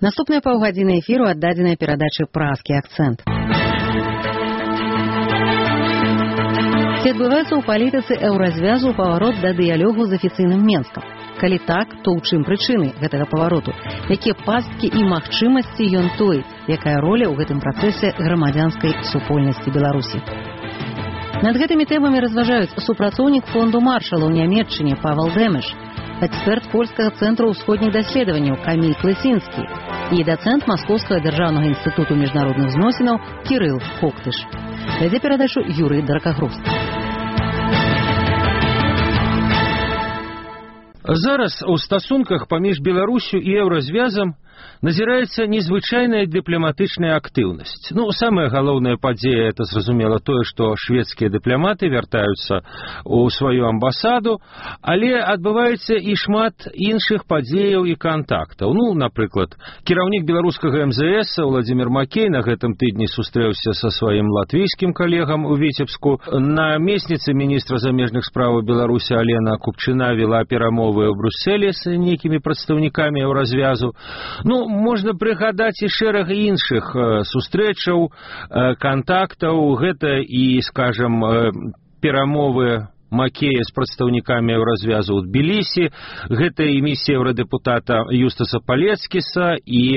Наступныя паўгадзіны эфіру аддадзеная перадачы «Празкі акцэнт». Ці адбываецца ў палітыцы еўразвязу паварот да дыялогу з афіцыйным Менскам? Калі так, то ў чым прычыны гэтага павароту? Якія пасткі і магчымасці ён тоіць? Якая роля ў гэтым працэсе грамадзянскай супольнасці Беларусі? Над гэтымі тэмамі разважаюць супрацоўнік фонду Маршала ў Нямецчыне Павел Дэмеш, эксперт польскага цэнтру ўсходніх даследаванняў Каміль Клысінскі і дацэнт Маскоўскага дзяржаўнага інстытуту міжнародных зносінаў Кірыл Коктыш. Вядзе перадачу Юрый Даракагрузкі. Зараз у стасунках паміж Беларусю і еўразвязам назіраецца незвычайная дыпламатычная актыўнасць. Самая галоўная падзея — это, зразумела, тое, што шведскія дыпламаты вяртаюцца ў сваю амбасаду, але адбываецца і шмат іншых падзеяў і кантактаў. Напрыклад, кіраўнік беларускага МЗС Владзімір Макей на гэтым тыдні сустрэўся са сваім латвійскім калегам у Віцебску. Намесніца міністра замежных спраў Беларусі Алена Купчына вела перамовы ў Брюсселі з нейкімі прадстаўнікамі еўразвязу. Можна прыгадаць і шэраг іншых сустрэчаў, кантактаў. Гэта і, скажам, перамовы Макея з прадстаўнікамі еўразвязу ў Тбілісі, гэта і місія еўрадэпутата Юстаса Палецкіса і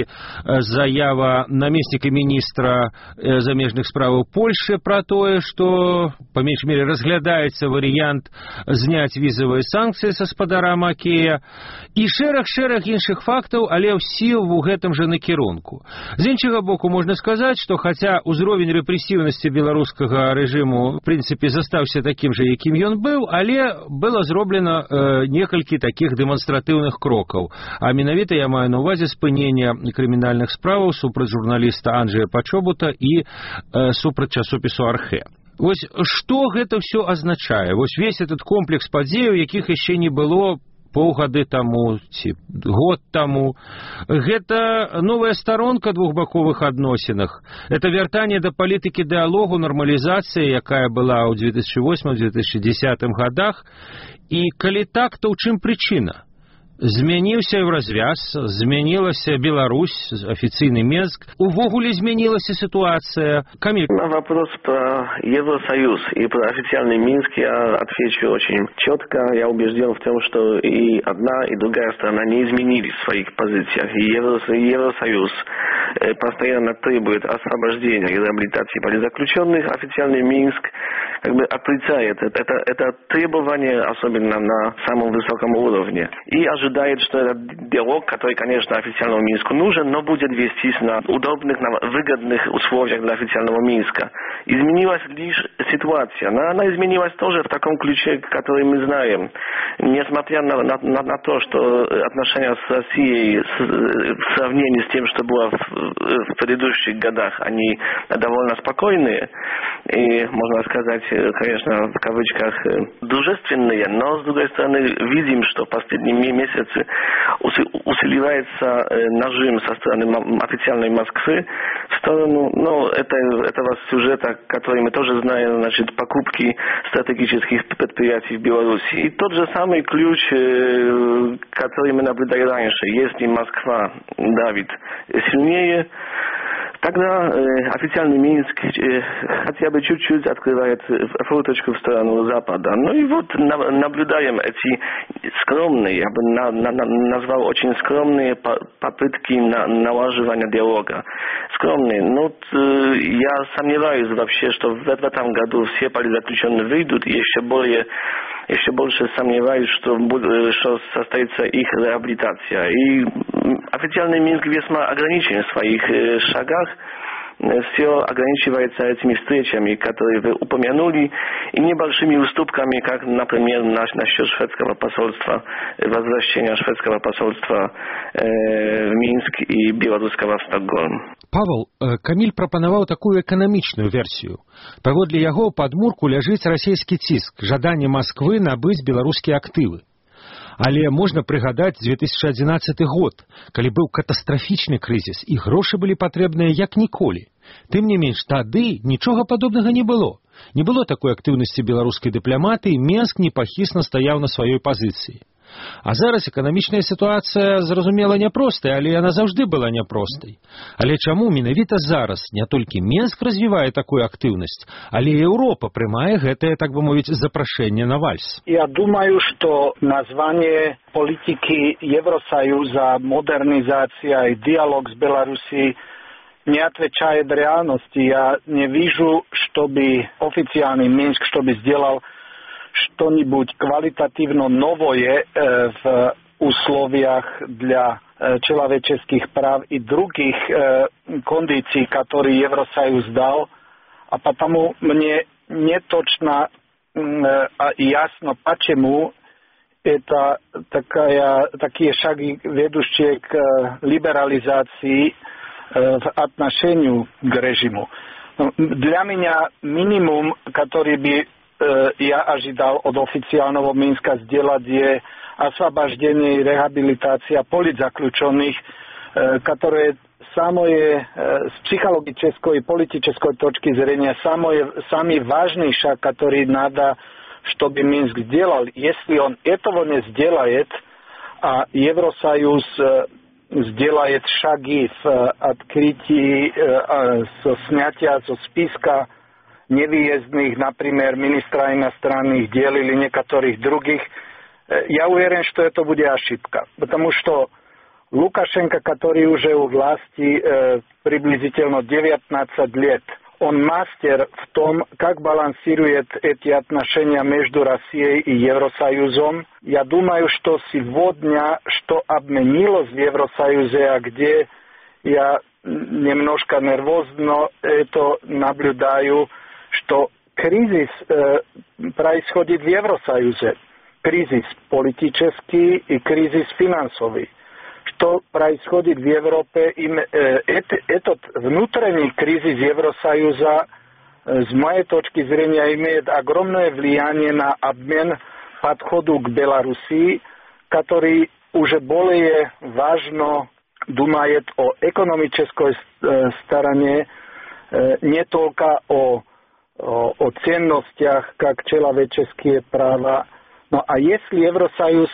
заява намесніка міністра замежных справаў Польшы пра тое, што, па меншай мере, разглядаецца варыянт зняць візавыя санкцыі са спадара Макея, і шэраг іншых фактаў, але ўсе ў гэтым жа накірунку. З іншага боку, можна сказаць, што хаця ўзровень рэпрэсіўнасці беларускага рэжыму, в прынцыпе, застаўся такім жа, якім ён быў, але было зроблена некалькі такіх дэманстратыўных крокаў. А менавіта я маю на ўвазе спынення крымінальных справаў супраць журналіста Анджэя Пачобута і супраць часопісу «Архэ». Вось што гэта ўсё азначае? Вось весь этот комплекс падзеяў, якіх яшчэ не было паўгады таму ці год таму. Гэта новая старонка двухбаковых адносінах. Это вяртанне да палітыкі дыалогу, нармалізацыі, якая была ў 2008-2010 годах. І калі так, то ў чым прычына? Змяніўся еўразвяз, змянілася Беларусь, официальный Минск. Увогуле изменилась ситуация. Камиль. На вопрос про Евросоюз и про официальный Минск я отвечу очень четко. Я убежден в том, что и одна, и другая сторона не изменились в своих позициях. И Евросоюз постоянно требует освобождения и реабилитации политзаключенных. Официальный Минск отрицает это требование, особенно на самом высоком уровне. И ожидает, что этот диалог, который, конечно, официальному Минску нужен, но будет вестись на удобных, на выгодных условиях для официального Минска. Изменилась лишь ситуация. Но она изменилась тоже в таком ключе, который мы знаем. Несмотря на то, что отношения с Россией в сравнении с тем, что было в предыдущих годах, они довольно спокойные и, можно сказать, конечно, в кавычках дружественные, но, с другой стороны, видим, что в последние месяцы усиливается нажим со стороны официальной Москвы в сторону этого сюжета, который мы тоже знаем, значит, покупки стратегических предприятий в Беларуси. И тот же самый ключ, который мы наблюдали раньше. Если Москва давит сильнее, тогда официальный Минск хотя бы чуть-чуть открывает форточку в сторону Запада. И вот наблюдаем эти скромные, я бы назвал очень скромные попытки налаживания диалога. Скромные. Я сомневаюсь вообще, что в этом году все политзаключенные выйдут, и еще больше сомневаюсь, что состоится их реабилитация. И официальный Минск весьма ограничен в своих шагах. Все ограничивается этими встречами, которые вы упомянули, и небольшими уступками, как, например, насчет шведского посольства, возвращения шведского посольства в Минск и белорусского в Стокгольм. Павел, Каміль прапанаваў такую эканамічную версію. Паводле яго падмурку ляжыць расійскі ціск, жаданне Масквы набыць беларускія актывы. Але можна прыгадаць 2011 год, калі быў катастрафічны крызіс, і грошы былі патрэбныя як ніколі. Тым не менш, тады нічога падобнага не было. Не было такой актыўнасці беларускай дыпламатыі, Менск непахісна стаяў на сваёй пазіцыі. А зараз эканамічная сітуацыя, зразумела, няпростая, але яна заўжды была няпростай. Але чаму менавіта зараз не толькі Менск развівае такую актыўнасць, але і Еўропа прымае гэтае, так бы мовіць, запрашэнне на вальс? Я думаю, что название политики Евросоюза, модернизация и диалог с Белоруссией не отвечает реальности. Я не вижу, чтобы официальный Минск чтобы сделал что-нибудь квалитативно новое в условиях для человеческих прав и других кондиций, которые Евросоюз дал. А потому мне не точно ясно, почему это такие шаги, ведущие к либерализации в отношении к режиму. Для меня минимум, который бы я ожидал от официального Минска сделать, je освобождение и реабилитация политзаключенных, которые самое с психологической и политической точки зрения самый важный шаг, который надо, чтобы Минск сделал. Если он этого не сделает, а Евросоюз сделает шаги в открытии снятия со списка невыездных, например, министра иностранных дел или некоторых других, я уверен, что это будет ошибка. Потому что Лукашенко, который уже у власти приблизительно 19 лет, он мастер в том, как балансирует эти отношения между Россией и Евросоюзом. Я думаю, что сегодня, что обменилось в Евросоюзе, а где я немножко нервозно это наблюдаю, что кризис происходит в Евросоюзе. Кризис политический и кризис финансовый. Что происходит в Европе, этот внутренний кризис Евросоюза, с моей точки зрения, имеет огромное влияние на обмен подходу к Белоруссии, который уже более важно думает о экономической стороне, не только о ценностях, как человеческие права. Ну, а если Евросоюз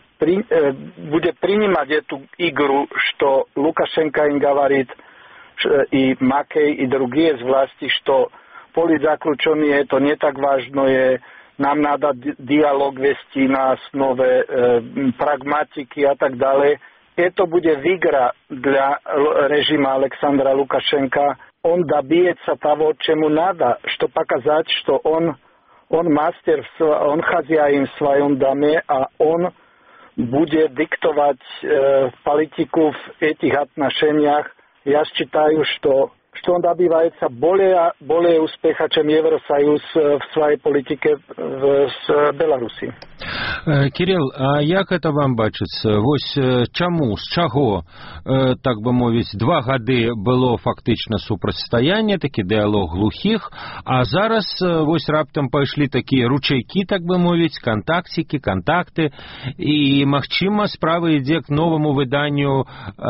будет принимать эту игру, что Лукашенко им говорит, и Макей, и другие из власти, что политзаключенные это не так важно, нам надо диалог вести на основе прагматики и так далее, это будет игра для режима Александра Лукашенко. Он добьется того, чему надо, чтобы показать, что он мастер, он хозяин в своем доме, а он будет диктовать политику в этих отношениях. Я считаю, что он добивается более успеха, чем Евросоюз в своей политике с Беларусью. Кирилл, а як это вам бачыцца? Вось чаму, з чаго, так бы мовіць, 2 гады было фактычна супрацьстаянне, такі дыялог глухіх, а зараз вось раптам пайшлі такія ручайкі, так бы мовіць, контакты, і, магчыма, справа ідзе к новаму выданню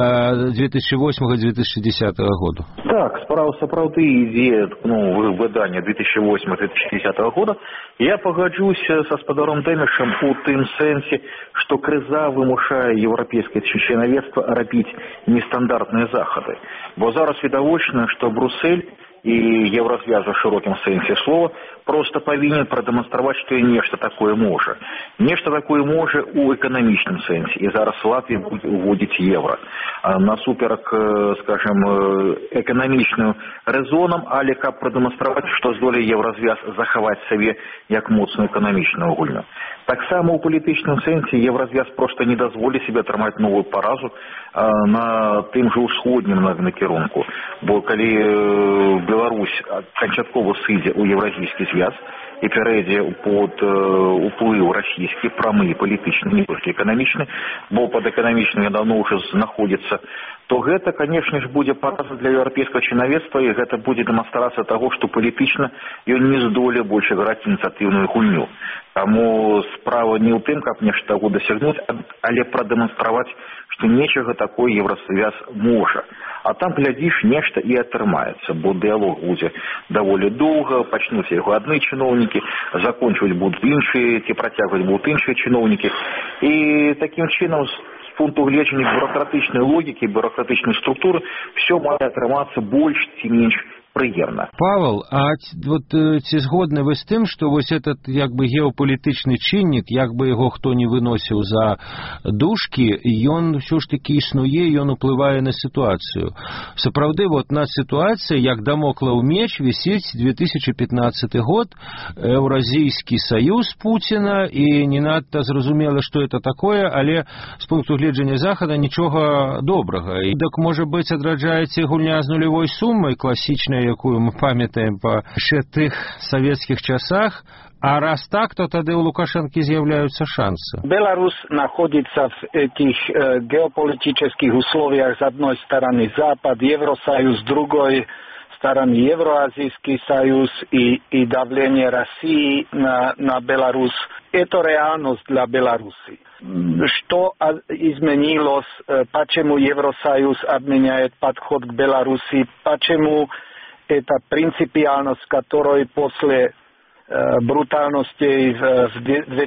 2008-2010 году. Так, справа сапраўды ідзе к новаму выданню 2008-2010 года. Я пагаджусь са спадаром Дэмішам у тым сэнсе, што крыза вымушае еўрапейскае членавецтва рабіць нестандартныя захады. Бо зараз відавочна, што Брюссель и Еврозвяз в широком сенсе слова просто повинен продемонстрировать, что и нечто такое может. Нечто такое может у экономичном сенсе. И зараз Латвия будет вводить евро. Насуперак, скажем, экономичным резонам, але как продемонстрировать, что здолее Еврозвяз заховать себе як моцную экономичную гульню. Так само у політичному сенсі Єврозв'яз просто не дозволить себе отримати нову поразу на тим же усходнім накірунку. Бо коли Беларусь канчатково сыдзе у Евразійський зв'яз і перейдзе під уплыў расійскі, прамы, палітычны, не толькі эканамічны, бо під эканамічным я давно уже знаходзіцца, то гэта, конечно ж, будзе параза для еўрапейскага чынавецтва, і гэта будзе дэманстрацыя таго, што палітычна ён не здолее больше граць ініцыятыўную гульню. Таму справа не ў тым, каб нешта таго дасягнуць, але прадэманстраваць, што нечага такое Евразвяз можа. А там, глядзіш, нешта і атрымаецца, бо дыялог будзе даволі доўга, пачнуць яго адны чыноўнікі, чиновники, заканчивать будут іншие, те протягивать будут іншие чиновники. И таким чином, с пункту гледжання бюрократичної логики, бюрократичної структури, все має атрымацца больш ці менш прыемна. Павел, а вот ці згодны вы з тым, што вось этот як бы геапалітычны чыннік, як бы яго хто не выносіў за дужкі, ён ўсё ж такі існуе, ён уплывае на сітуацыю. Сапраўды, вот над сітуацыяй, як дамоклаў меч, вісіць 2015 год, Еўразійскі саюз Пуціна, і не надта зразумела, што это такое, але з пункту гледжання Захада нічога добрага. І так, можа быць, адраджаецца гульня з нулявой суммай, класічная, якую мы памятаем па яшчэ тых савецкіх часах, а раз так, то тады у Лукашенко з'являются шансы. Беларусь находится в этих геополитических условиях. С одной стороны Запад, Евросоюз, с другой стороны Евроазийский союз и давление России на Беларусь. Это реальность для Беларуси. Что изменилось, почему Евросоюз обменяет подход к Беларуси, почему эта принципиальность, которой после брутальностей в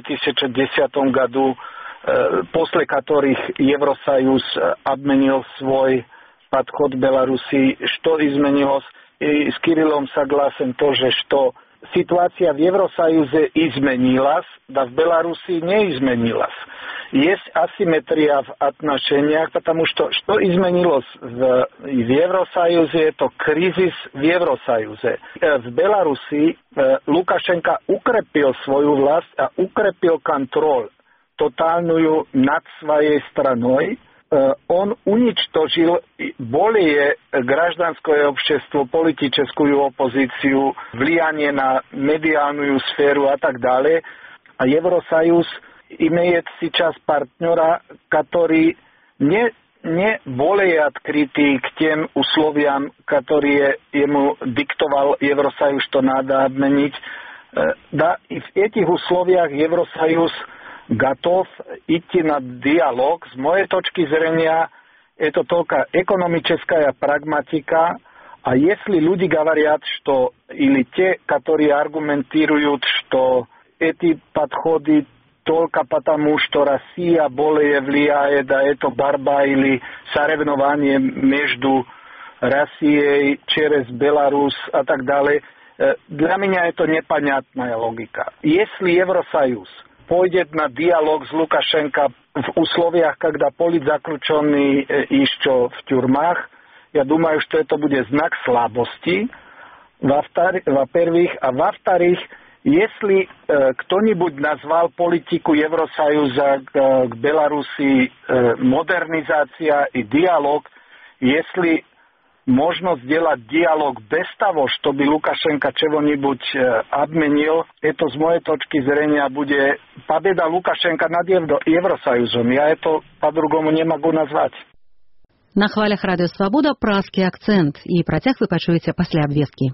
2010 году, после которых Евросоюз обменил свой подход к Беларуси, что изменилось. И с Кириллом согласен тоже, что ситуация в Евросоюзе изменилась, да в Беларуси не изменилась. Есть асимметрия в отношениях, потому что изменилось в Евросоюзе, это кризис в Евросоюзе. В Беларуси Лукашенко укрепил свою власть, укрепил контроль тотальную над своей страной. Он уничтожил более гражданское общество, политическую оппозицию, влияние на медиальную сферу и так далее. А Евросоюз имеет сейчас партнера, который не более открытый к тем условиям, которые ему диктовал Евросоюз, что надо обменить. Да, и в этих условиях Евросоюз готов идти на диалог. С моей точки зрения, это только экономическая прагматика. А если люди говорят, что, или те, которые аргументируют, что эти подходы только потому, что Россия более влияет, а это борьба или соревнование между Россией через Беларусь и так далее, для меня это непонятная логика. Если Евросоюз пойдет на диалог с Лукашенко в условиях, когда политзаключенные еще в тюрьмах, я думаю, что это будет знак слабости, во-первых, а во-вторых, если кто-нибудь назвал политику Евросоюза к Беларуси модернизация и диалог, если можно сделать диалог без того, чтобы Лукашенко чего-нибудь обменил, это с моей точки зрения будет победа Лукашенко над Евросоюзом. Я это по-другому не могу назвать. На хвалях Радио Свобода праски акцент, і працяг ви пачуеце пасля абвесткі.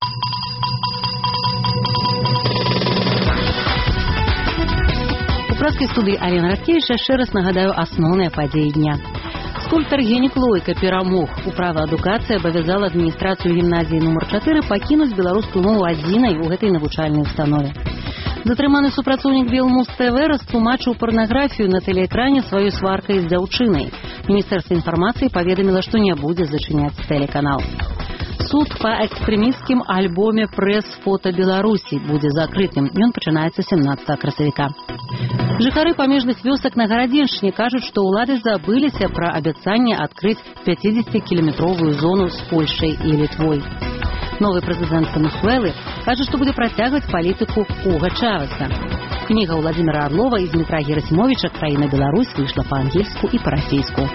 У праскай студыі Алена Раткевіч яшчэ раз нагадаю асноўныя падзеі дня. Скульптар Генік Лойка перамог. Управа адукацыі абавязала адміністрацыю гімназіі нумар 4 пакінуць беларускую мову адзінай у гэтай навучальнай установе. Затрыманы супрацоўнік Белмуз ТВ растлумачыў парнаграфію на тэлеэкране сваёй сваркай з дзяўчынай. Міністэрства інфармацыі паведаміла, што не будзе зачыняць тэлеканал. Суд па экстрэмісцкім альбоме «Прэс-фота Беларусі» будзе закрытым. Ён пачынаецца 17 красавіка. Жыхары памежных вёсак на Гарадзеншчыне кажуць, што ўлады забыліся пра абяцанне адкрыць 50-кіламетровую зону з Польшай і Літвой. Новы прэзідэнт Венесуэлы кажа, што будзе працягваць палітыку Уга Чавеса. Кніга Владимира Орлова і Дмітра Герасімовіча «Краіна Беларусь» выйшла па-ангельску і па-расейску.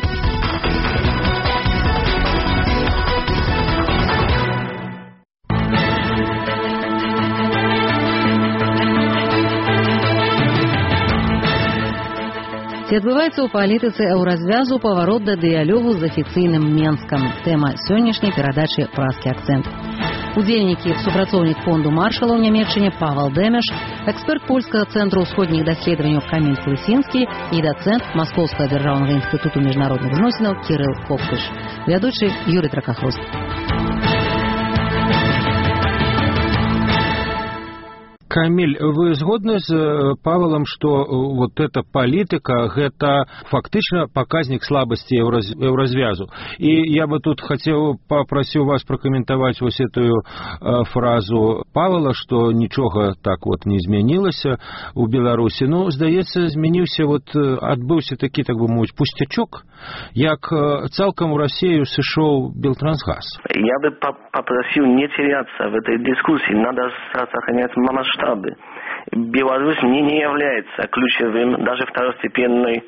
Ці адбываецца ў палітыцы еўразвязу паварот да дыялогу з афіцыйным Менскам. Тэма сённяшняй перадачы «Праскі акцэнт». Удзельнікі супрацоўнік фонду маршала ў Нямецчыне Павел Дэмеш, эксперт польскага цэнтру ўсходніх даследаванняў Каміль Клысінскі і дацэнт Маскоўскага дзяржаўнага інстытуту міжнародных зносінаў Кірыл Копкыш. Вядучы Юрый Тракахрост. Камиль, вы згодны з Павалам, што вот эта палітыка гэта фактычна паказнік слабасці еўразвязу? І я бы тут хацеў папрасіў вас пракаментаваць вось эту фразу Павала, што нічога так вот не змянілася у Беларусі. Ну, здаецца, змяніўся, вот адбыўся такі, так бы мовіць, пустячок, як цалкам у Россию сышоў Белтрансгаз. Я бы попросил не теряться в этой дискуссии, надо сохранять масштабы. Беларусь не является ключевым, даже второстепенной,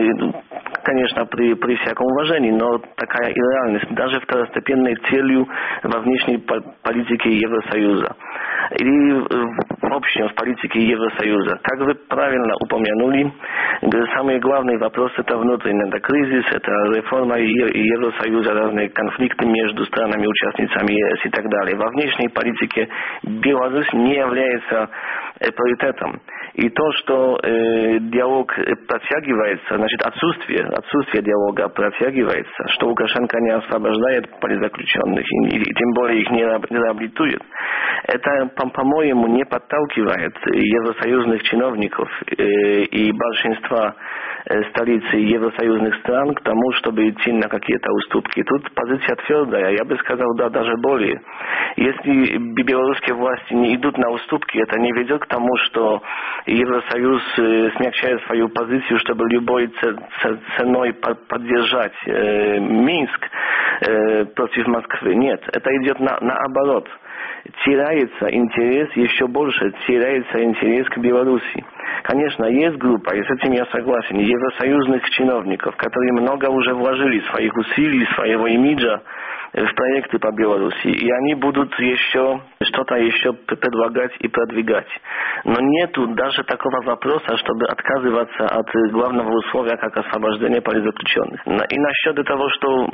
конечно, при всяком уважении, но такая и реальность, даже второстепенной целью во внешней политике Евросоюза. Или в общем в политике Евросоюза. Как вы правильно упомянули, самый главный вопрос это внутренний, это кризис, это реформа Евросоюза, разные конфликты между странами-участницами ЕС и так далее. Во внешней политике Беларусь не является приоритетом. И то, что диалог протягивается, значит отсутствие диалога протягивается, что Лукашенко не освобождает политзаключенных и тем более их не реабилитует, это, по-моему, не подталкивает евросоюзных чиновников и большинства столиц евросоюзных стран к тому, чтобы идти на какие-то уступки. Тут позиция твердая, я бы сказал, да, даже более. Если белорусские власти не идут на уступки, это не ведет к тому, что Евросоюз смягчает свою позицию, чтобы любой ценой поддержать Минск против Москвы. Нет, это идет наоборот. Теряется интерес, еще больше теряется интерес к Беларуси. Конечно, есть группа, и с этим я согласен, евросоюзных чиновников, которые много уже вложили своих усилий, своего имиджа в проекты по Беларуси, и они будут еще что-то еще предлагать и продвигать. Но нету даже такого вопроса, чтобы отказываться от главного условия, как освобождение политзаключенных. И насчет того, что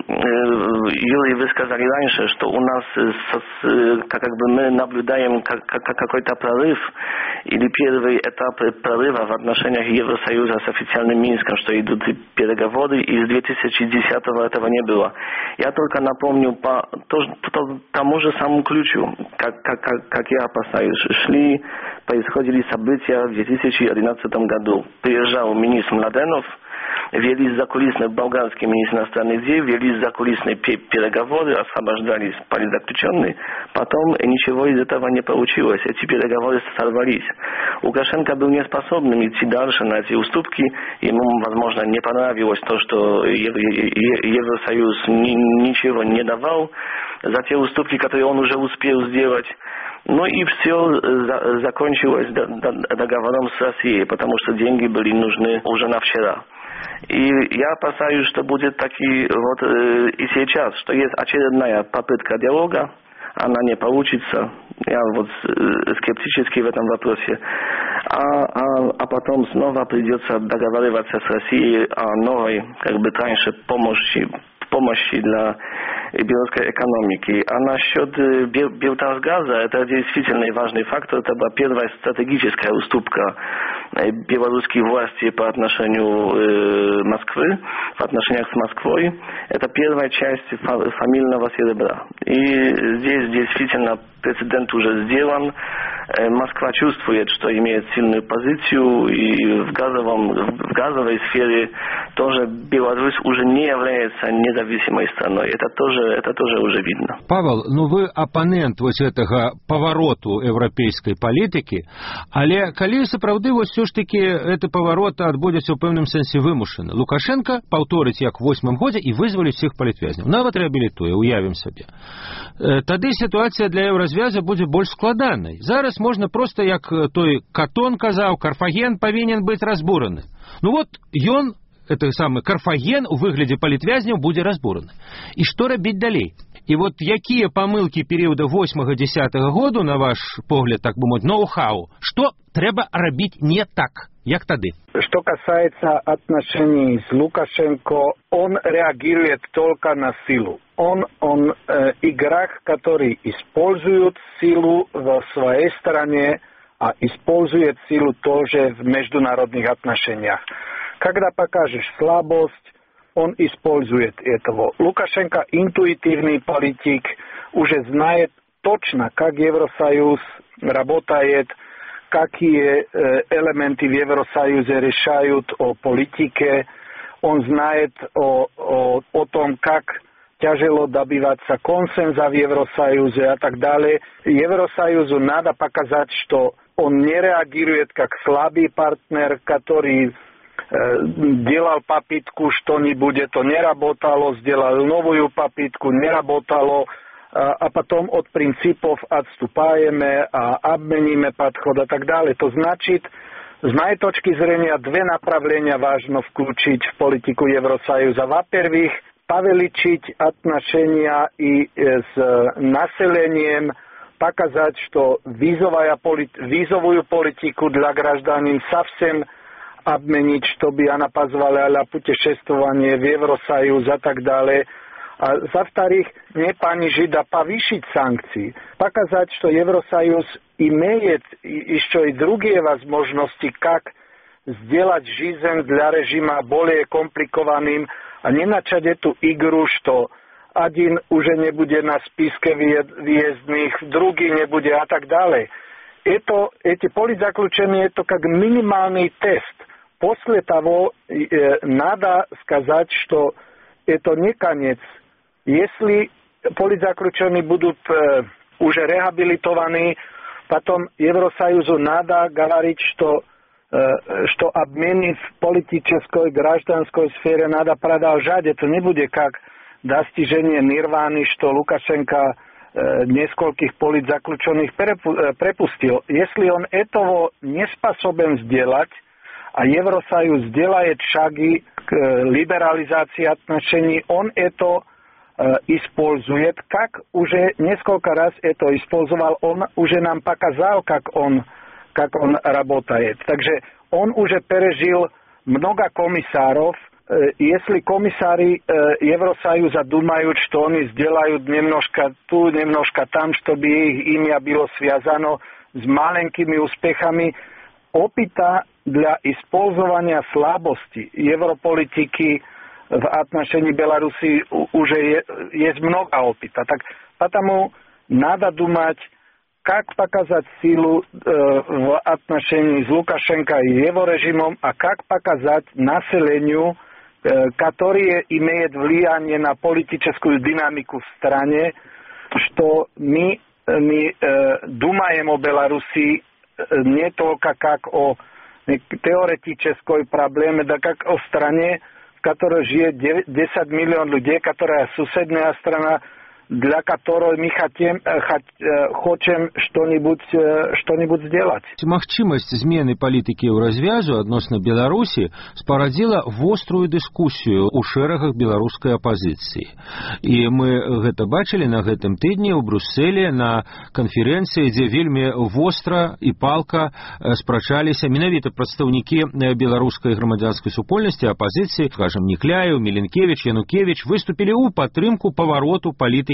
Юрий, вы сказали раньше, что у нас как бы мы наблюдаем какой-то прорыв, или первый этап прорыва в отношениях Евросоюза с официальным Минском, что идут переговоры, и с 2010-го этого не было. Я только напомню по тому же самому ключу, как я опасаюсь, происходили события в 2011 году. Приезжал министр Младенов, велись закулисные болгарские министры иностранных дел, велись закулисные переговоры, освобождались политзаключенные. Потом ничего из этого не получилось. Эти переговоры сорвались. Лукашенко был неспособным идти дальше на эти уступки. Ему, возможно, не понравилось то, что Евросоюз ничего не давал за те уступки, которые он уже успел сделать. Ну и все закончилось договором с Россией, потому что деньги были нужны уже на вчера. И я опасаюсь, что будет таки вот и сейчас, что есть очередная попытка диалога, она не получится. Я вот скептически в этом вопросе. А потом снова придется договариваться с Россией о новой, как бы раньше, помощи для белорусской экономики. А насчет Белтрансгаза, это действительно важный фактор. Это была первая стратегическая уступка белорусских властей по отношению Москвы, в отношениях с Москвой. Это первая часть фамильного серебра. И здесь действительно прецедент уже сделан. Москва чувствует, что имеет сильную позицию, и в газовой сфере тоже Беларусь уже не является независимой страной. Это тоже уже видно. Павел, ну вы оппонент вось гэтага повороту европейской политики, але калі сапраўды вось все ж таки это поворот адбудзецца ў пэўным сэнсе вымушаны. Лукашенко паўторыць як в 8 годзе і вызваліць всех палітвязняў, нават рэабілітуе, уявім сабе. Тады ситуация для еўразвяза будзе больш складанай. Зараз можно просто, як той Катон казаў, Карфаген павінен быць разбураны. Ну вот ён, это самый Карфаген у выглядзе палітвязняў будзе разбураны. І што рабіць далей? І вот якія памылкі перыяда 8-10 году, на ваш погляд, так бы мовіць, ноу-хау, что трэба рабіць не так, як тады? Что касается отношений с Лукашенко, он реагирует только на силу. Он игрок, который использует силу в своей стороне, а использует силу тоже в международных отношениях. Когда покажешь слабость, он использует этого. Лукашенко интуитивный политик, уже знает точно, как Евросоюз работает, какие элементы в Евросоюзе решают о политике, он знает о том, как тяжело добиваться консенса в Евросоюзе и так далее. Евросоюзу надо показать, что он не реагирует как слабый партнер, который делал попытку что-нибудь, это не работало, сделал новую попытку, не работало, a potom od princípov odstupajeme a obmeníme podchod a tak ďalej. To značí, z mojej točky zrenia dve направления важно включить в политику Евросоюза. Во-первых, повеличить отношения и с населением, показать, что визовую политику для гражданин совсем обменить, чтобы она позволяла путешествование в Евросоюз и так далее. A za-вторых, не понижить, а повысить санкции. Показать, что Евросоюз имеет еще и другие возможности, как сделать жизнь для режима более компликованным, а не начать эту игру, что один уже не будет на списке въездных, другий не будет, а так далее. Эти политзаключения, это как минимальный тест. После того надо сказать, что это не конец. Если политзаключенные будут уже рehabilitovaní, потом Евросоюзу надо говорить, что обмены в политической, гражданской сфере надо продолжать. Это не будет как достижение нирваны, что Лукашенко нескольких политзаключенных препустил. Если он этого не способен сделать, а Евросоюз делает шаги к либерализации отношений, он это использует, как уже несколько раз это использовал, он уже нам показал, как он работает. Takže он уже пережил много комиссаров. Если комиссары Евросоюза думают, что они сделают немножко tu, немножко там, чтобы их имя было связано с маленькими успехами, опыта для использования слабости европолитики в отношении Беларуси уже есть много опыта. Так потому надо думать, как показать силу в отношении с Лукашенко и его режимом, а как показать населению, которое имеет влияние на политическую динамику в стране, что мы думаем о Беларуси не только как о теоретической проблеме, да как о стране, в которой живет 10 миллионов людей, которая соседняя страна, для которой мы хотим что-нибудь сделать. Магчымасць змены палітыкі еўразвязу адносна Беларусі спарадзіла вострую дыскусію ў шэрагах беларускай апазіцыі. І мы гэта бачылі на гэтым тыдні ў Брюсселі на канферэнцыі, дзе вельмі востра і палка спрачаліся менавіта прадстаўнікі беларускай грамадзянскай супольнасці, апазіцыі, скажем, Никляев, Миленкевич, Янукевич выступілі ў падтрымку павароту палітыкі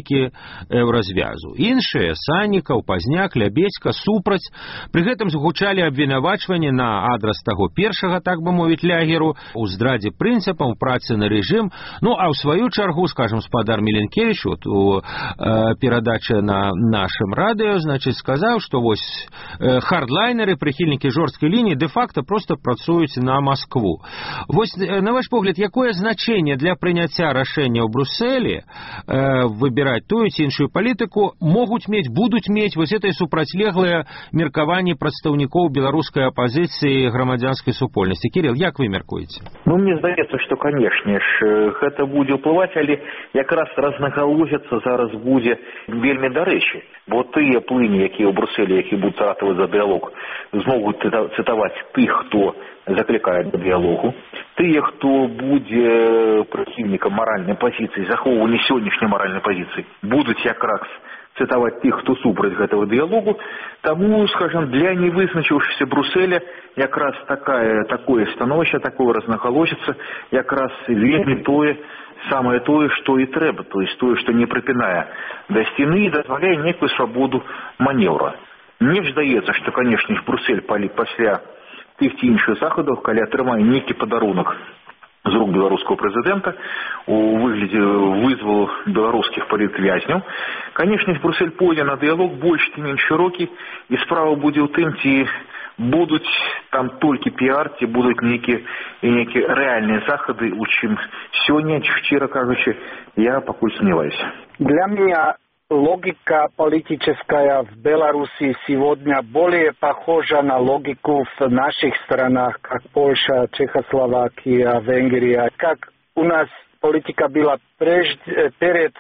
еўразвязу. Іншыя, Саннікаў, Пазняк, Лябедзька, супраць. Пры гэтым згучалі абвінавачванні на адрас таго першага, так бы мовіць, лягеру, у здрадзе прынцыпам, працы на рэжым. Ну, а ў сваю чаргу, скажем, спадар Миленкевич у перадачы на нашым радыё, значыць, сказаў, што вось хардлайнеры, прыхільнікі жорсткай лініі, дэ-факта проста працуюць на Маскву. Вось, на ваш погляд, якое значэнне для прыняцця рашэння ў Брюсселі выбіраць тую ці іншую палітыку будуць мець вось этой супрацьлеглыя меркаванні прадстаўнікоў беларускай апазіцыі грамадзянскай супольнасці? Кирилл, як вы мяркуеце? Ну, мне здаецца, што, канешне ж, гэта будзе ўплываць, але якраз разнагалузіцца зараз будзе вельмі дарэчы. Бо тыя плыні, якія ў Брюсселі, якія будуць ратаваць за дыялог, змогуць цытаваць тых, хто закликает до диалогу. Тыя, хто будзе прыхільнікам маральнай пазіцыі, захоўвання сённяшняй маральнай пазіцыі, будуць якраз цытаваць тых, хто супраць гэтага дыялогу. Таму, скажем, для невызначыўшыся Брюсселя якраз такое становішча, такое разнагалосіцца, якраз вельмі самае тое, што і трэба, то есть тое, што не прыпінае да сцены і дазваляе некую свабоду манеўра. Мне ж здаецца, што, канешне, Брюссель пасля тых ці іншых захадаў, калі атрымае нейкі падарунак з рук беларускага прэзідэнта у выглядзе вызвалу беларускіх палітвязняў, канешне, Брюссель пойдзе на дыялог больш ці менш шырокі, і справа будзе ў тым, ці будуць там толькі піар, ці будуць нейкія рэальныя захады, у чым сёння, шчыра кажучы, я пакуль сомневаюсь. Для меня логика политическая в Беларуси сегодня более похожа на логику в наших странах, как Польша, Чехословакия, Венгрия, как у нас политика была перед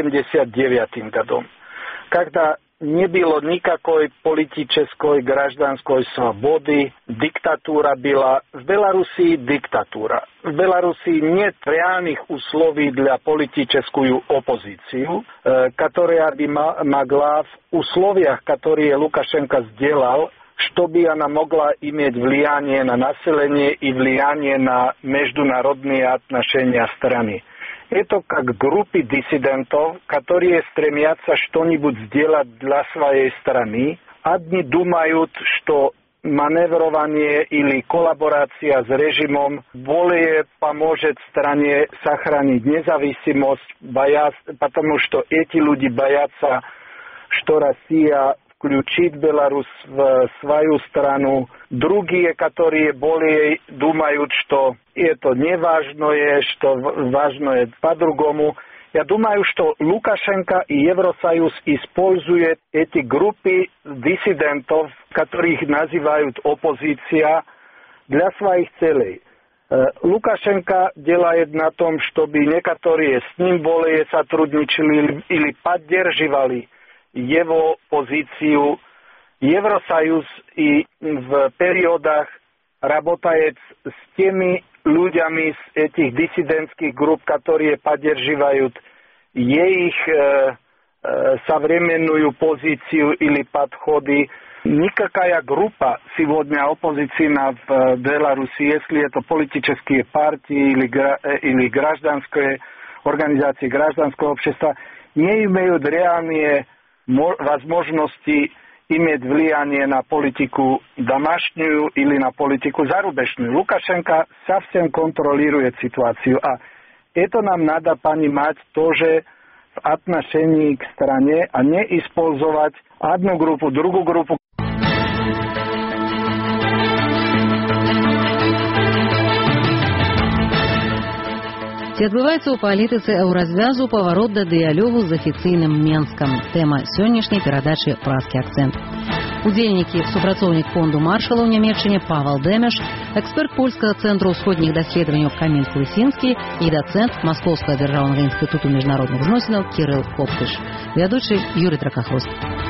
89 годом, когда не было никакой политической, гражданской свободы, диктатура была. В Беларуси диктатура. В Беларуси нет реальных условий для политическую оппозицию, которая бы могла в условиях, которые Лукашенко сделал, чтобы она могла иметь влияние на население и влияние на международные отношения страны. Это как группы диссидентов, которые стремятся что-нибудь сделать для своей страны. Одни думают, что маневрование или коллаборация с режимом более поможет стране сохранить независимость, потому что эти люди боятся, что Россия включить Беларусь в свою страну. Другие, которые более думают, что это не важное, что важное по-другому. Я думаю, что Лукашенко и Евросоюз используют эти группы диссидентов, которых называют оппозиция, для своих целей. Лукашенко делает на том, чтобы некоторые с ним более сотрудничали или поддерживали его позицию. Евросоюз и в периодах работает с теми людьми с этих диссидентских групп, которые поддерживают их современную позицию или подходы. Никакая группа сегодня оппозиционна в Беларуси, если это политические партии или гражданские организации гражданского общества, не имеют реальные возможности иметь влияние на политику домашнюю или на политику зарубежную. Лукашенко совсем контролирует ситуацию, а это нам надо понимать тоже в отношении к стране, а не использовать одну группу, другую группу. Ці адбываецца ў палітыцы еўразвязу паварот да дыялогу з афіцыйным Менскам. Тэма сённяшняй перадачы «Празкі акцэнт». Удзельнікі супрацоўнік фонду Маршала ў Нямецчыне Павел Дэмеш, эксперт польскага цэнтру ўсходніх даследаванняў Каміль Клысінскі і дацэнт Маскоўскага дзяржаўнага інстытуту міжнародных зносінаў Кірыл Коптыш. Вядучы Юрый Тракахрост.